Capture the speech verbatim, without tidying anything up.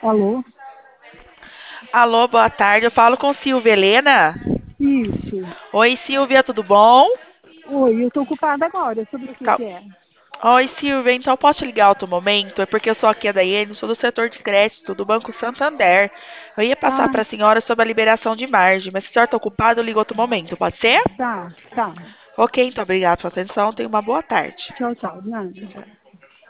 Alô? Alô, boa tarde. Eu falo com Silvia Helena. Isso. Oi, Silvia, tudo bom? Oi, eu tô ocupada agora. Sobre o que Tá. que é? Oi, Silvia, então posso te ligar outro momento? É porque eu sou aqui a Daiane, sou do setor de crédito do Banco Santander. Eu ia passar Ah, para a senhora sobre a liberação de margem, mas se a senhora está ocupada, eu ligo outro momento, pode ser? tá, tá. Ok, então obrigada pela sua atenção. Tenha uma boa tarde. Tchau, tchau. Nada.